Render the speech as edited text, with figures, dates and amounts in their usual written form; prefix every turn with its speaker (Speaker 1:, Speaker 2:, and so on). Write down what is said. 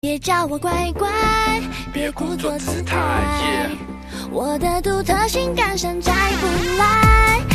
Speaker 1: 别叫我乖乖，别故作姿态，我的独特性感山摘不来。